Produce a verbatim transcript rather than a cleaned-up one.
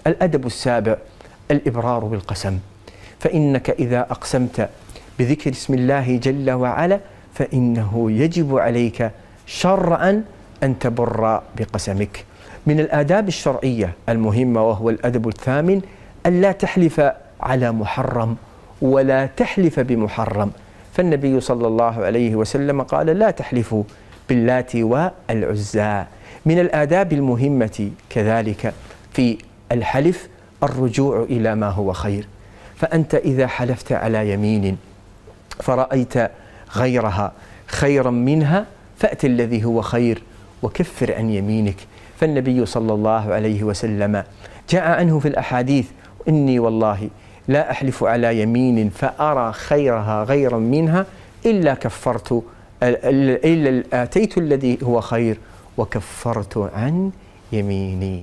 الأدب السابع الإبرار بالقسم، فإنك إذا أقسمت بذكر اسم الله جل وعلا فإنه يجب عليك شرعا أن تبر بقسمك. من الآداب الشرعية المهمة وهو الأدب الثامن ألا تحلف على محرم ولا تحلف بمحرم، فالنبي صلى الله عليه وسلم قال لا تحلفوا باللات والعزى. من الآداب المهمة كذلك في الحلف الرجوع إلى ما هو خير، فأنت إذا حلفت على يمين فرأيت غيرها خيرا منها فأت الذي هو خير وكفر عن يمينك. فالنبي صلى الله عليه وسلم جاء عنه في الأحاديث إني والله لا أحلف على يمين فأرى خيرها غيرا منها إلا كفرت إلا آتيت الذي هو خير وكفرت عن يميني.